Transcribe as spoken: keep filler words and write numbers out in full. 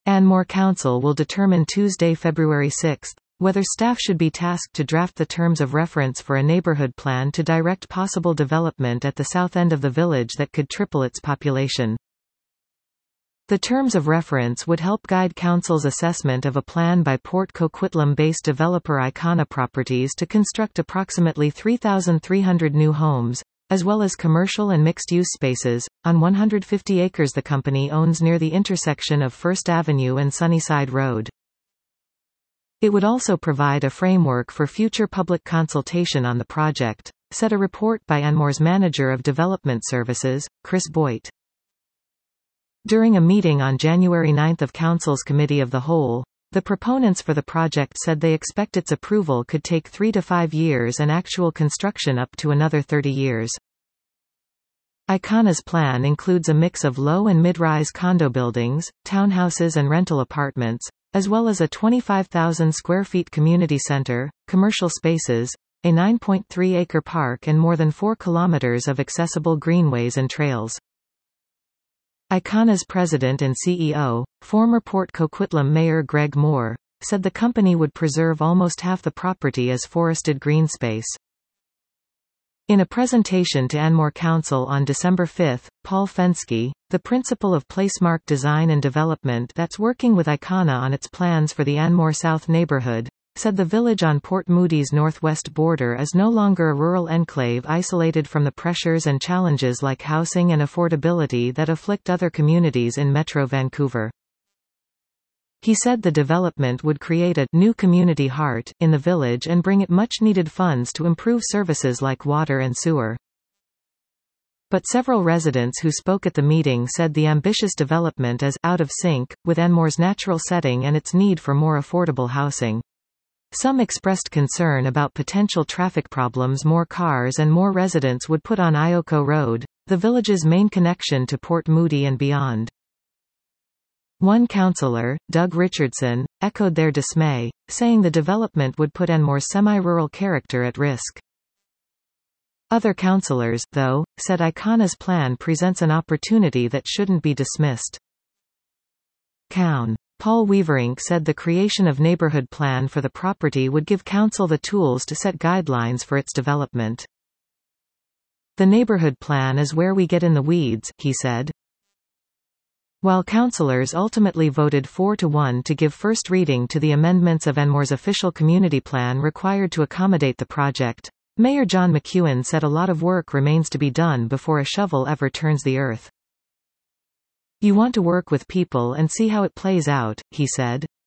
Anmore Council will determine Tuesday, February sixth, whether staff should be tasked to draft the terms of reference for a neighborhood plan to direct possible development at the south end of the village that could triple its population. The terms of reference would help guide Council's assessment of a plan by Port Coquitlam-based developer Icona Properties to construct approximately three thousand three hundred new homes, as well as commercial and mixed-use spaces, on one hundred fifty acres the company owns near the intersection of First Avenue and Sunnyside Road. It would also provide a framework for future public consultation on the project, said a report by Anmore's Manager of Development Services, Chris Boyt. During a meeting on January ninth of Council's Committee of the Whole, the proponents for the project said they expect its approval could take three to five years and actual construction up to another thirty years. Icona's plan includes a mix of low and mid-rise condo buildings, townhouses and rental apartments, as well as a twenty-five thousand square feet community center, commercial spaces, a nine point three acre park and more than four kilometers of accessible greenways and trails. Icona's president and C E O, former Port Coquitlam Mayor Greg Moore, said the company would preserve almost half the property as forested green space. In a presentation to Anmore Council on December fifth, Paul Fenske, the principal of Placemark Design and Development that's working with Icona on its plans for the Anmore South neighborhood, said the village on Port Moody's northwest border is no longer a rural enclave isolated from the pressures and challenges like housing and affordability that afflict other communities in Metro Vancouver. He said the development would create a new community heart in the village and bring it much-needed funds to improve services like water and sewer. But several residents who spoke at the meeting said the ambitious development is out of sync with Anmore's natural setting and its need for more affordable housing. Some expressed concern about potential traffic problems more cars and more residents would put on Ioko Road, the village's main connection to Port Moody and beyond. One councillor, Doug Richardson, echoed their dismay, saying the development would put Anmore's semi-rural character at risk. Other councillors, though, said Icona's plan presents an opportunity that shouldn't be dismissed. Coun. Paul Weaverink said the creation of neighborhood plan for the property would give council the tools to set guidelines for its development. The neighborhood plan is where we get in the weeds, he said. While councillors ultimately voted four to one to give first reading to the amendments of Anmore's official community plan required to accommodate the project, Mayor John McEwen said a lot of work remains to be done before a shovel ever turns the earth. You want to work with people and see how it plays out, he said.